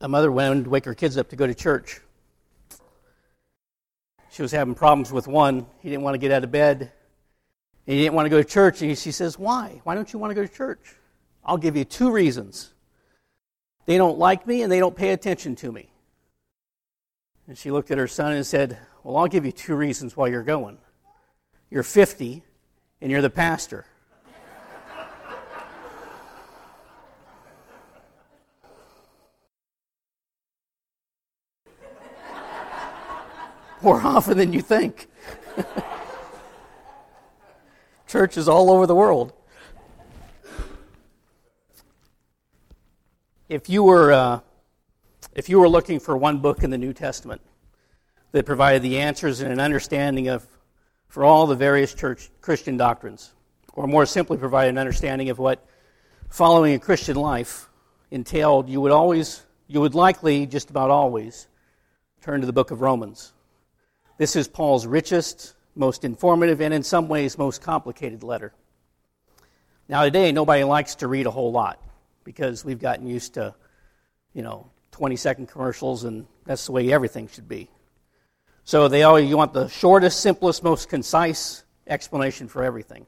A mother went to wake her kids up to go to church. She was having problems with one. He didn't want to get out of bed. He didn't want to go to church. And she says, why? Why don't you want to go to church? I'll give you 2 reasons. They don't like me and they don't pay attention to me. And she looked at her son and said, well, I'll give you 2 reasons why you're going. You're 50 and you're the pastor. More often than you think. Churches all over the world. If you were looking for one book in the New Testament that provided the answers and an understanding for all the various Christian doctrines, or more simply provided an understanding of what following a Christian life entailed, you would likely, just about always, turn to the book of Romans. This is Paul's richest, most informative, and in some ways most complicated letter. Now today, nobody likes to read a whole lot because we've gotten used to, 20-second commercials, and that's the way everything should be. So you want the shortest, simplest, most concise explanation for everything.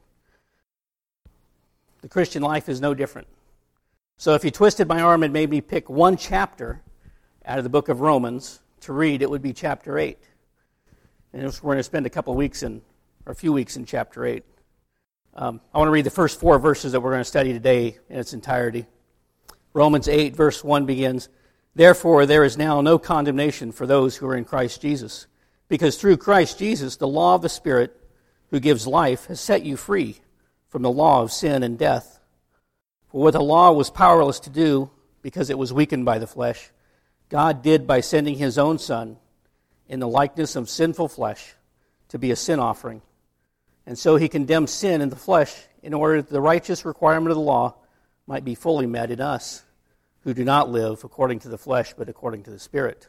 The Christian life is no different. So if you twisted my arm and made me pick one chapter out of the book of Romans to read, it would be chapter 8. And we're going to spend a few weeks in chapter 8. I want to read the first 4 verses that we're going to study today in its entirety. Romans 8, verse 1 begins, therefore there is now no condemnation for those who are in Christ Jesus, because through Christ Jesus the law of the Spirit who gives life has set you free from the law of sin and death. For what the law was powerless to do, because it was weakened by the flesh, God did by sending his own Son in the likeness of sinful flesh to be a sin offering. And so he condemned sin in the flesh in order that the righteous requirement of the law might be fully met in us, who do not live according to the flesh, but according to the Spirit.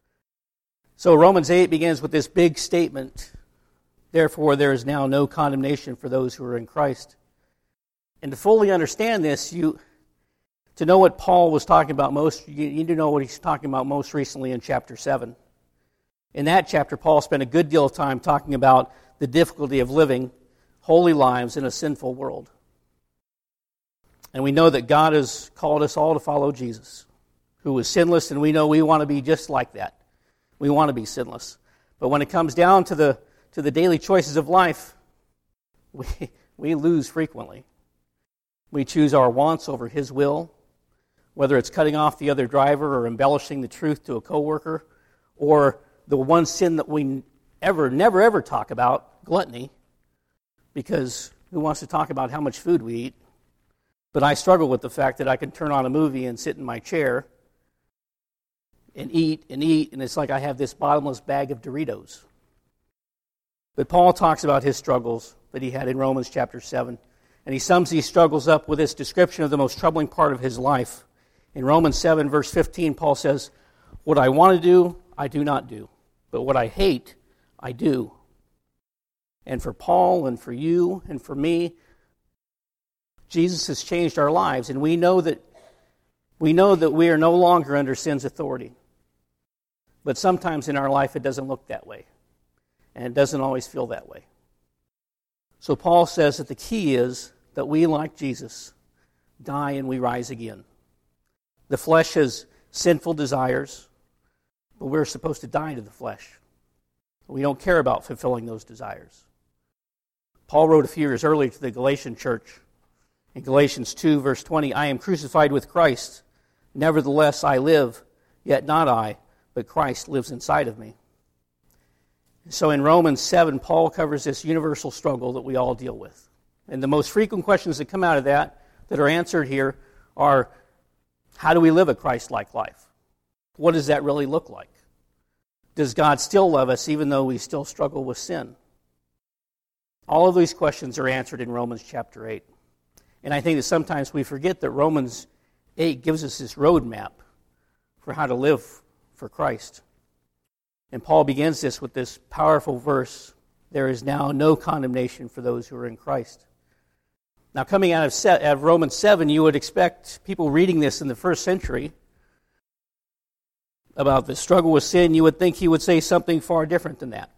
So Romans 8 begins with this big statement, therefore there is now no condemnation for those who are in Christ. And to fully understand this, to know what Paul was talking about most, you need to know what he's talking about most recently in chapter 7. In that chapter, Paul spent a good deal of time talking about the difficulty of living holy lives in a sinful world. And we know that God has called us all to follow Jesus, who was sinless, and we know we want to be just like that. We want to be sinless. But when it comes down to the daily choices of life, we lose frequently. We choose our wants over his will, whether it's cutting off the other driver or embellishing the truth to a coworker, or the one sin that we never ever talk about, gluttony, because who wants to talk about how much food we eat? But I struggle with the fact that I can turn on a movie and sit in my chair and eat, and it's like I have this bottomless bag of Doritos. But Paul talks about his struggles that he had in Romans chapter 7, and he sums these struggles up with this description of the most troubling part of his life. In Romans 7, verse 15, Paul says, what I want to do, I do not do, but what I hate, I do. And for Paul and for you and for me, Jesus has changed our lives, and we know that we are no longer under sin's authority. But sometimes in our life it doesn't look that way, and it doesn't always feel that way. So Paul says that the key is that we, like Jesus, die and we rise again. The flesh has sinful desires, but we're supposed to die to the flesh. We don't care about fulfilling those desires. Paul wrote a few years earlier to the Galatian church, in Galatians 2, verse 20, I am crucified with Christ. Nevertheless, I live, yet not I, but Christ lives inside of me. So in Romans 7, Paul covers this universal struggle that we all deal with. And the most frequent questions that come out of that are answered here are, how do we live a Christ-like life? What does that really look like? Does God still love us even though we still struggle with sin? All of these questions are answered in Romans chapter 8. And I think that sometimes we forget that Romans 8 gives us this roadmap for how to live for Christ. And Paul begins this with this powerful verse, there is now no condemnation for those who are in Christ. Now coming out of Romans 7, you would expect people reading this in the first century about the struggle with sin, you would think he would say something far different than that.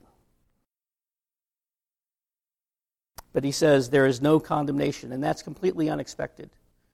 But he says there is no condemnation, and that's completely unexpected.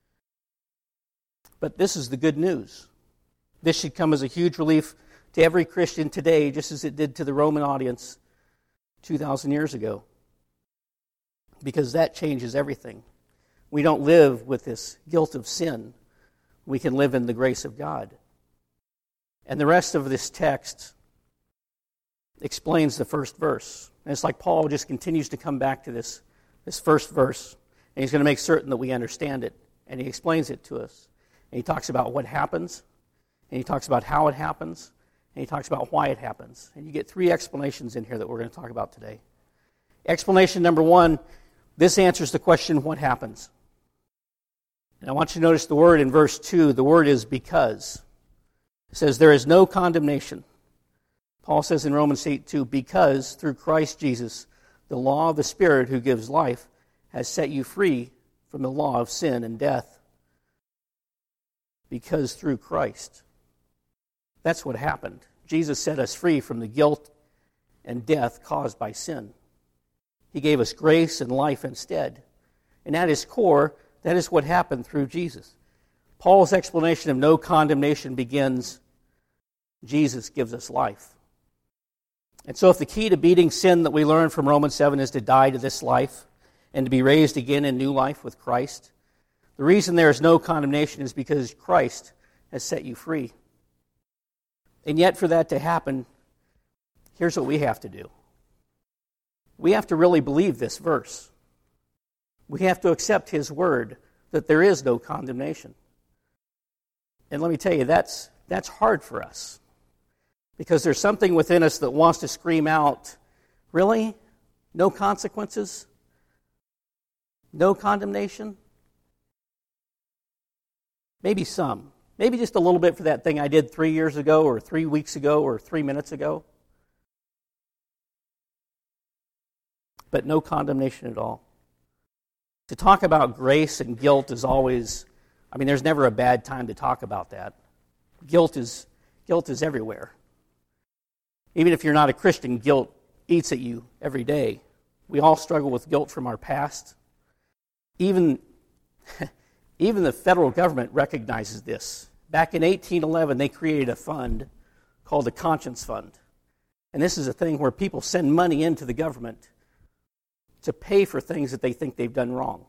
But this is the good news. This should come as a huge relief to every Christian today, just as it did to the Roman audience 2,000 years ago. Because that changes everything. We don't live with this guilt of sin. We can live in the grace of God. And the rest of this text explains the first verse. And it's like Paul just continues to come back to this first verse, and he's going to make certain that we understand it. And he explains it to us. And he talks about what happens, and he talks about how it happens, and he talks about why it happens. And you get 3 explanations in here that we're going to talk about today. Explanation number 1, this answers the question, what happens? And I want you to notice the word in verse 2. The word is because. It says there is no condemnation. Paul says in Romans 8:2, because through Christ Jesus, the law of the Spirit who gives life has set you free from the law of sin and death. Because through Christ. That's what happened. Jesus set us free from the guilt and death caused by sin. He gave us grace and life instead. And at his core, that is what happened through Jesus. Paul's explanation of no condemnation begins, Jesus gives us life. And so if the key to beating sin that we learn from Romans 7 is to die to this life and to be raised again in new life with Christ, the reason there is no condemnation is because Christ has set you free. And yet for that to happen, here's what we have to do. We have to really believe this verse. We have to accept his word that there is no condemnation. And let me tell you, that's hard for us. Because there's something within us that wants to scream out, really? No consequences? No condemnation? Maybe some. Maybe just a little bit for that thing I did 3 years ago or 3 weeks ago or 3 minutes ago. But no condemnation at all. To talk about grace and guilt is always, there's never a bad time to talk about that. Guilt is everywhere. Even if you're not a Christian, guilt eats at you every day. We all struggle with guilt from our past. Even the federal government recognizes this. Back in 1811, they created a fund called the Conscience Fund. And this is a thing where people send money into the government to pay for things that they think they've done wrong.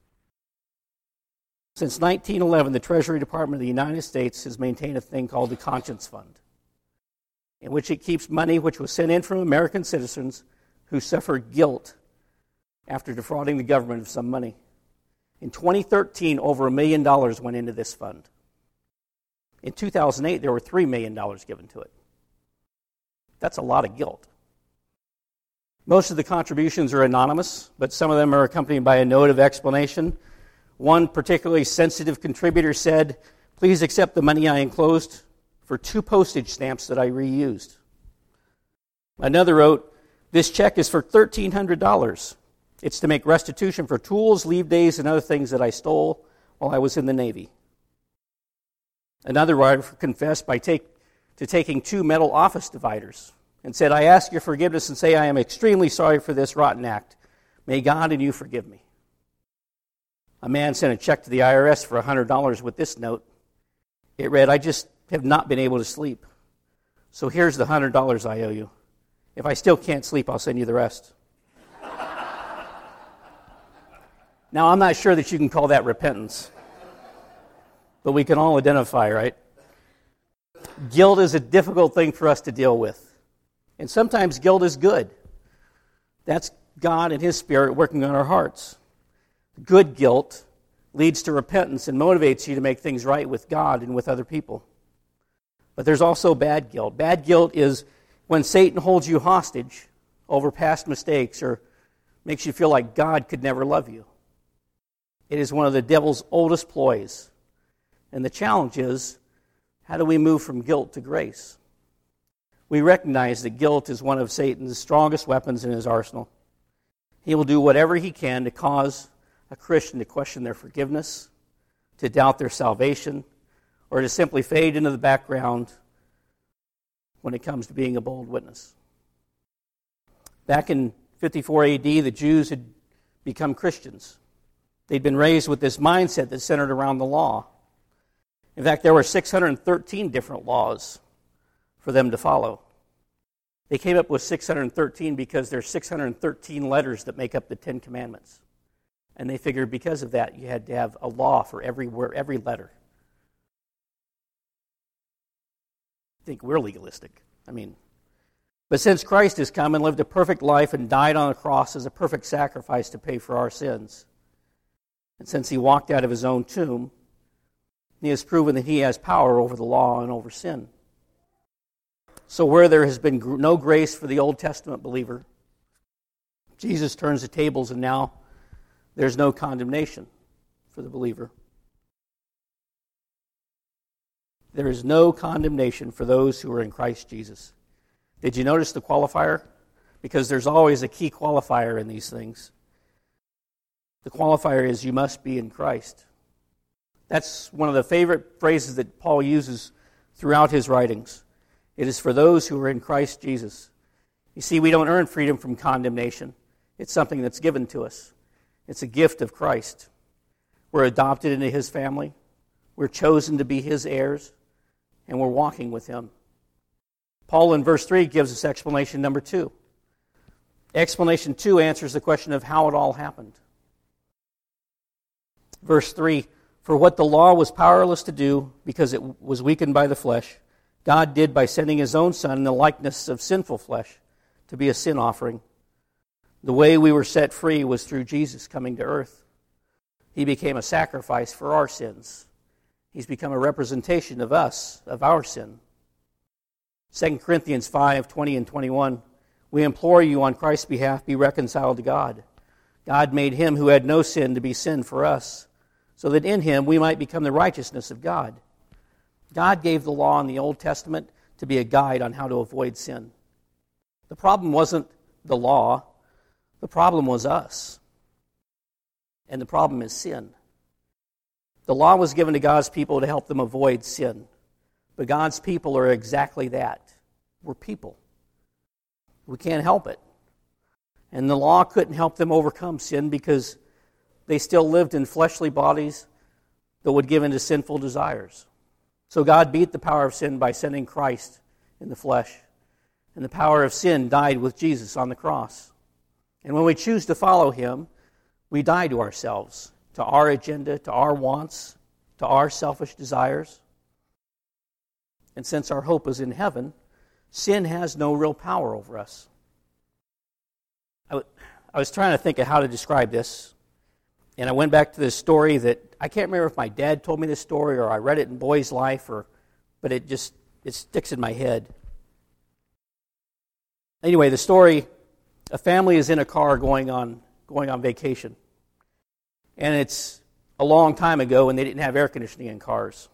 Since 1911, the Treasury Department of the United States has maintained a thing called the Conscience Fund, in which it keeps money which was sent in from American citizens who suffered guilt after defrauding the government of some money. In 2013, over $1 million went into this fund. In 2008, there were $3 million given to it. That's a lot of guilt. Most of the contributions are anonymous, but some of them are accompanied by a note of explanation. One particularly sensitive contributor said, "Please accept the money I enclosed for 2 postage stamps that I reused." Another wrote, "This check is for $1,300. It's to make restitution for tools, leave days, and other things that I stole while I was in the Navy." Another writer confessed to taking 2 metal office dividers and said, "I ask your forgiveness and say I am extremely sorry for this rotten act. May God and you forgive me." A man sent a check to the IRS for $100 with this note. It read, "I just have not been able to sleep. So here's the $100 I owe you. If I still can't sleep, I'll send you the rest." Now, I'm not sure that you can call that repentance, but we can all identify, right? Guilt is a difficult thing for us to deal with. And sometimes guilt is good. That's God and His Spirit working on our hearts. Good guilt leads to repentance and motivates you to make things right with God and with other people. But there's also bad guilt. Bad guilt is when Satan holds you hostage over past mistakes or makes you feel like God could never love you. It is one of the devil's oldest ploys. And the challenge is, how do we move from guilt to grace? We recognize that guilt is one of Satan's strongest weapons in his arsenal. He will do whatever he can to cause a Christian to question their forgiveness, to doubt their salvation, or to simply fade into the background when it comes to being a bold witness. Back in 54 AD, the Jews had become Christians. They'd been raised with this mindset that centered around the law. In fact, there were 613 different laws for them to follow. They came up with 613 because there's 613 letters that make up the Ten Commandments. And they figured because of that, you had to have a law for every word, every letter. I think we're legalistic. But since Christ has come and lived a perfect life and died on the cross as a perfect sacrifice to pay for our sins, and since he walked out of his own tomb, he has proven that he has power over the law and over sin. So where there has been no grace for the Old Testament believer, Jesus turns the tables and now there's no condemnation for the believer. There is no condemnation for those who are in Christ Jesus. Did you notice the qualifier? Because there's always a key qualifier in these things. The qualifier is you must be in Christ. That's one of the favorite phrases that Paul uses throughout his writings. It is for those who are in Christ Jesus. You see, we don't earn freedom from condemnation. It's something that's given to us. It's a gift of Christ. We're adopted into his family. We're chosen to be his heirs. And we're walking with him. Paul in verse 3 gives us explanation number 2. Explanation 2 answers the question of how it all happened. Verse 3, for what the law was powerless to do because it was weakened by the flesh, God did by sending his own Son in the likeness of sinful flesh to be a sin offering. The way we were set free was through Jesus coming to earth. He became a sacrifice for our sins. He's become a representation of us, of our sin. 2 Corinthians 5:20 and 21, we implore you on Christ's behalf, be reconciled to God. God made him who had no sin to be sin for us, so that in him we might become the righteousness of God. God gave the law in the Old Testament to be a guide on how to avoid sin. The problem wasn't the law. The problem was us. And the problem is sin. The law was given to God's people to help them avoid sin. But God's people are exactly that. We're people. We can't help it. And the law couldn't help them overcome sin because they still lived in fleshly bodies that would give in to sinful desires. So God beat the power of sin by sending Christ in the flesh. And the power of sin died with Jesus on the cross. And when we choose to follow him, we die to ourselves, to our agenda, to our wants, to our selfish desires. And since our hope is in heaven, sin has no real power over us. I was trying to think of how to describe this, and I went back to this story that I can't remember if my dad told me this story or I read it in Boy's Life, but it sticks in my head. Anyway, the story, a family is in a car going on vacation. And it's a long time ago and they didn't have air conditioning in cars.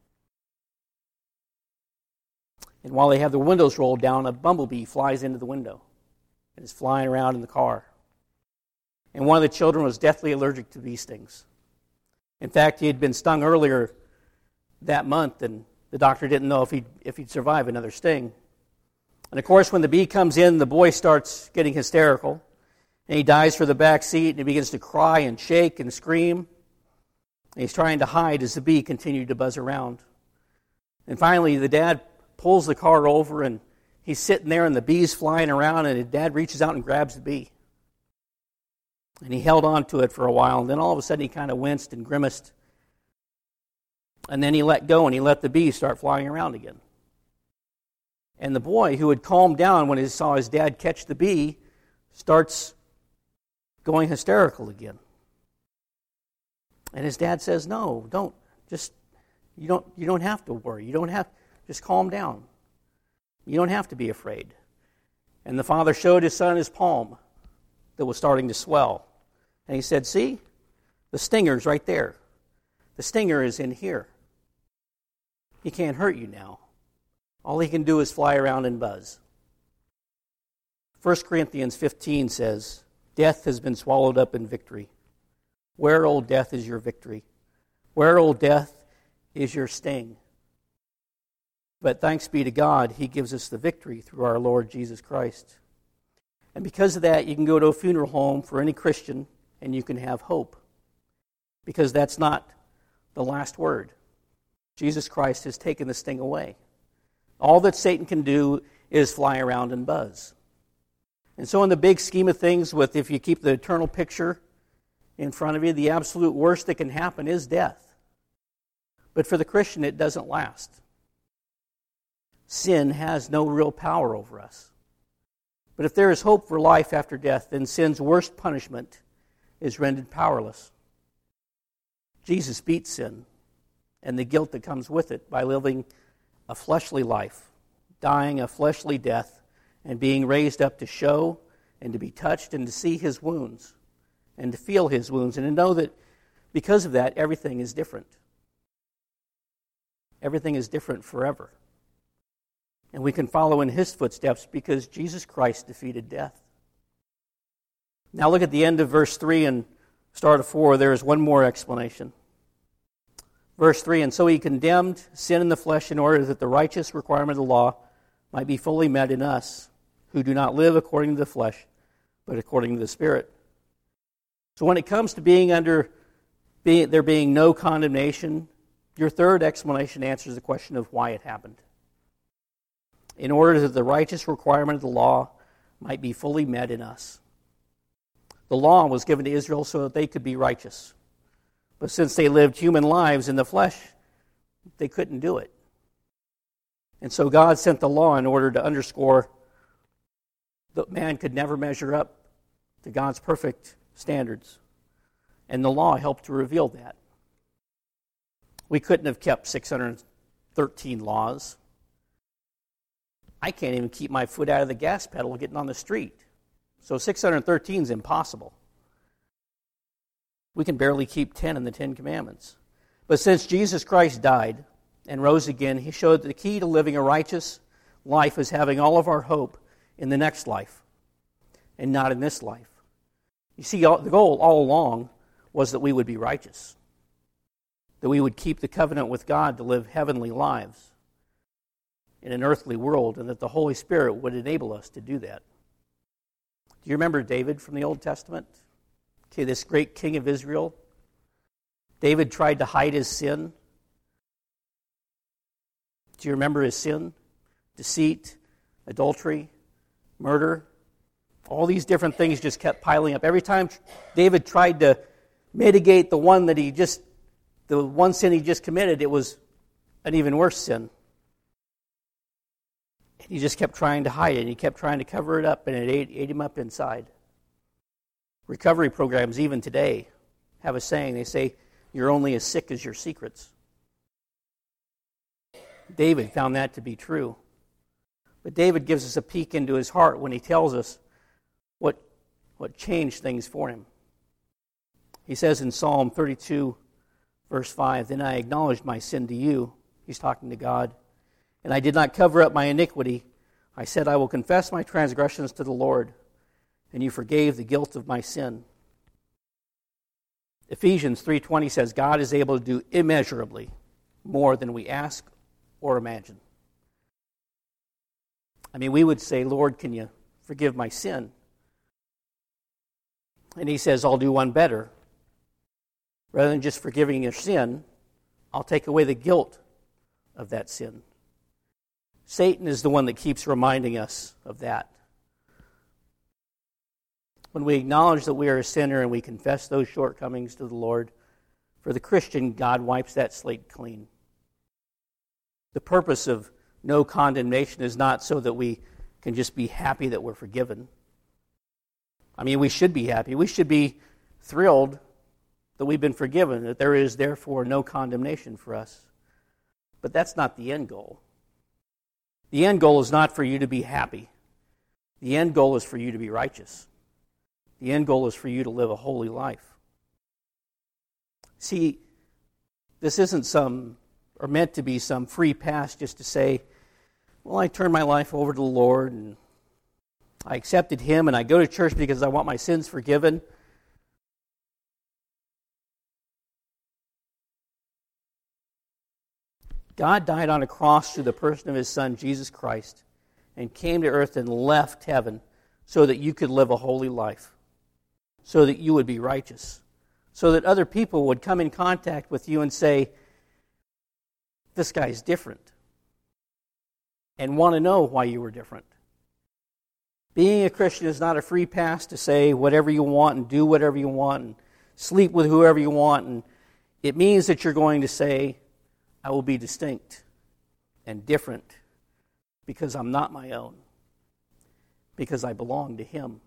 And while they have the windows rolled down, a bumblebee flies into the window and is flying around in the car. And one of the children was deathly allergic to bee stings. In fact, he had been stung earlier that month, and the doctor didn't know if he'd survive another sting. And of course, when the bee comes in, the boy starts getting hysterical, and he dives for the back seat, and he begins to cry and shake and scream. And he's trying to hide as the bee continued to buzz around. And finally, the dad pulls the car over, and he's sitting there, and the bee's flying around, and his dad reaches out and grabs the bee. And he held on to it for a while, and then all of a sudden he kind of winced and grimaced. And then he let go, and he let the bee start flying around again. And the boy, who had calmed down when he saw his dad catch the bee, starts going hysterical again. And his dad says, "No, don't. You don't have to worry. Just calm down. You don't have to be afraid." And the father showed his son his palm that was starting to swell. And he said, "See? The stinger's right there. The stinger is in here. He can't hurt you now. All he can do is fly around and buzz." 1 Corinthians 15 says, "Death has been swallowed up in victory. Where, O death, is your victory? Where, O death, is your sting?" But thanks be to God, He gives us the victory through our Lord Jesus Christ. And because of that, you can go to a funeral home for any Christian and you can have hope. Because that's not the last word. Jesus Christ has taken the sting away. All that Satan can do is fly around and buzz. And so in the big scheme of things, if you keep the eternal picture in front of you, the absolute worst that can happen is death. But for the Christian, it doesn't last. Sin has no real power over us. But if there is hope for life after death, then sin's worst punishment is rendered powerless. Jesus beat sin and the guilt that comes with it by living a fleshly life, dying a fleshly death, and being raised up to show and to be touched and to see His wounds and to feel His wounds and to know that because of that, everything is different. Everything is different forever. And we can follow in His footsteps because Jesus Christ defeated death. Now look at the end of verse 3 and start of 4. There is one more explanation. Verse 3, and so He condemned sin in the flesh in order that the righteous requirement of the law might be fully met in us, who do not live according to the flesh, but according to the Spirit. So when it comes to there being no condemnation, your third explanation answers the question of why it happened. In order that the righteous requirement of the law might be fully met in us. The law was given to Israel so that they could be righteous. But since they lived human lives in the flesh, they couldn't do it. And so God sent the law in order to underscore that man could never measure up to God's perfect standards. And the law helped to reveal that. We couldn't have kept 613 laws. I can't even keep my foot out of the gas pedal getting on the street. So 613 is impossible. We can barely keep 10 in the 10 Commandments. But since Jesus Christ died and rose again, He showed that the key to living a righteous life is having all of our hope in the next life and not in this life. You see, the goal all along was that we would be righteous, that we would keep the covenant with God to live heavenly lives in an earthly world, and that the Holy Spirit would enable us to do that. Do you remember David from the Old Testament? Okay, this great king of Israel. David tried to hide his sin. Do you remember his sin? Deceit, adultery, murder. All these different things just kept piling up. Every time David tried to mitigate the one sin he just committed, it was an even worse sin. And he just kept trying to hide it, and he kept trying to cover it up, and it ate him up inside. Recovery programs, even today, have a saying. They say, you're only as sick as your secrets. David found that to be true. But David gives us a peek into his heart when he tells us what changed things for him. He says in Psalm 32, verse 5, then I acknowledged my sin to you. He's talking to God. And I did not cover up my iniquity. I said, I will confess my transgressions to the Lord, and you forgave the guilt of my sin. Ephesians 3:20 says, God is able to do immeasurably more than we ask or imagine. I mean, we would say, Lord, can you forgive my sin? And He says, I'll do one better. Rather than just forgiving your sin, I'll take away the guilt of that sin. Satan is the one that keeps reminding us of that. When we acknowledge that we are a sinner and we confess those shortcomings to the Lord, for the Christian, God wipes that slate clean. The purpose of no condemnation is not so that we can just be happy that we're forgiven. I mean, we should be happy. We should be thrilled that we've been forgiven, that there is therefore no condemnation for us. But that's not the end goal. The end goal is not for you to be happy. The end goal is for you to be righteous. The end goal is for you to live a holy life. See, this isn't meant to be some free pass just to say, well, I turned my life over to the Lord and I accepted Him and I go to church because I want my sins forgiven. God died on a cross through the person of his Son, Jesus Christ, and came to earth and left heaven so that you could live a holy life, so that you would be righteous, so that other people would come in contact with you and say, this guy's different, and want to know why you were different. Being a Christian is not a free pass to say whatever you want and do whatever you want and sleep with whoever you want. And it means that you're going to say, I will be distinct and different because I'm not my own, because I belong to him.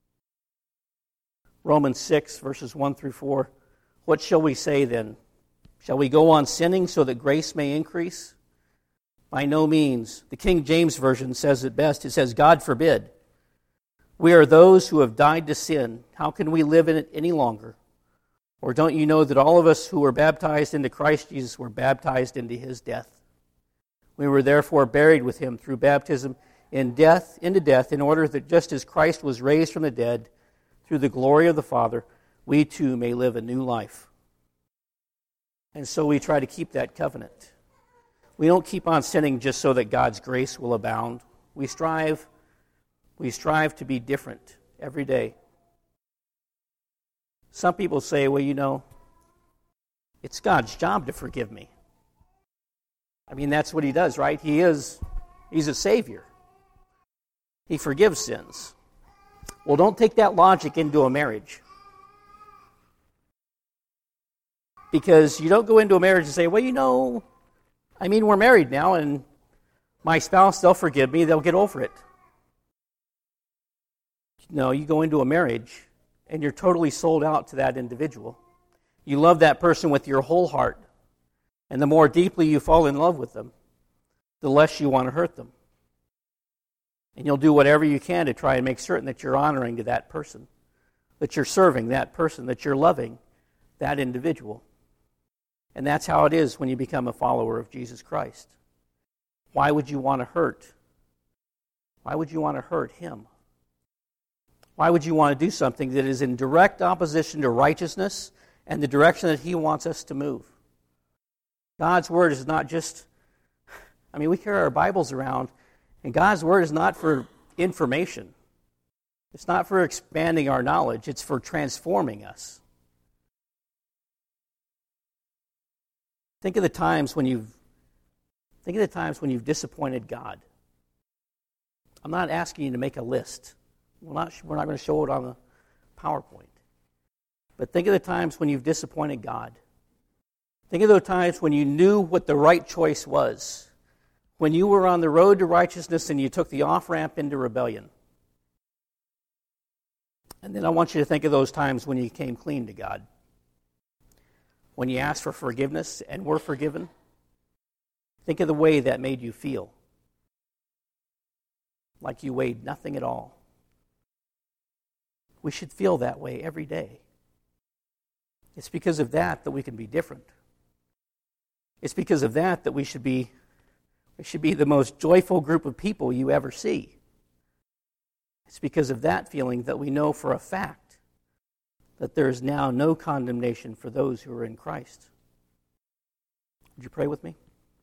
Romans 6, verses 1 through 4. What shall we say then? Shall we go on sinning so that grace may increase? By no means. The King James Version says it best. It says, God forbid. We are those who have died to sin. How can we live in it any longer? Or don't you know that all of us who were baptized into Christ Jesus were baptized into his death? We were therefore buried with him through baptism into death, in order that just as Christ was raised from the dead through the glory of the Father, we too may live a new life. And so we try to keep that covenant. We don't keep on sinning just so that God's grace will abound. We strive to be different every day. Some people say, well, it's God's job to forgive me. I mean, that's what he does, right? He's a Savior. He forgives sins. Well, don't take that logic into a marriage. Because you don't go into a marriage and say, well, we're married now, and my spouse, they'll forgive me, they'll get over it. No, you go into a marriage and you're totally sold out to that individual. You love that person with your whole heart. And the more deeply you fall in love with them, the less you want to hurt them. And you'll do whatever you can to try and make certain that you're honoring to that person, that you're serving that person, that you're loving that individual. And that's how it is when you become a follower of Jesus Christ. Why would you want to hurt? Why would you want to hurt him? Why would you want to do something that is in direct opposition to righteousness and the direction that he wants us to move? God's Word is not just, we carry our Bibles around, and God's Word is not for information. It's not for expanding our knowledge. It's for transforming us. Think of the times when you've disappointed God. I'm not asking you to make a list. We're not going to show it on the PowerPoint. But think of the times when you've disappointed God. Think of those times when you knew what the right choice was. When you were on the road to righteousness and you took the off-ramp into rebellion. And then I want you to think of those times when you came clean to God. When you asked for forgiveness and were forgiven. Think of the way that made you feel. Like you weighed nothing at all. We should feel that way every day. It's because of that we can be different. It's because of that we should be the most joyful group of people you ever see. It's because of that feeling that we know for a fact that there is now no condemnation for those who are in Christ. Would you pray with me?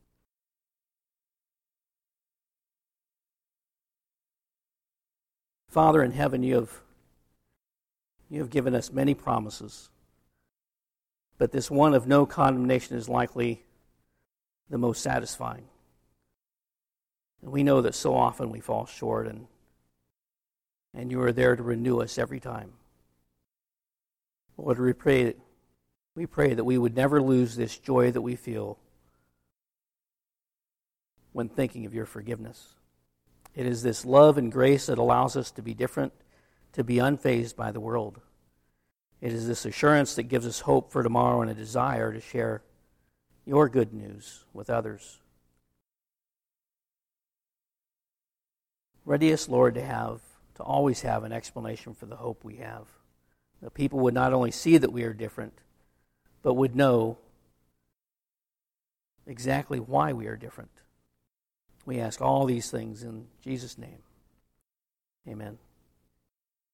Father in heaven, you have given us many promises, but this one of no condemnation is likely the most satisfying. And we know that so often we fall short, and you are there to renew us every time. Lord, we pray that we would never lose this joy that we feel when thinking of your forgiveness. It is this love and grace that allows us to be different, to be unfazed by the world. It is this assurance that gives us hope for tomorrow and a desire to share your good news with others. Ready us, Lord, to always have an explanation for the hope we have. That people would not only see that we are different, but would know exactly why we are different. We ask all these things in Jesus' name. Amen.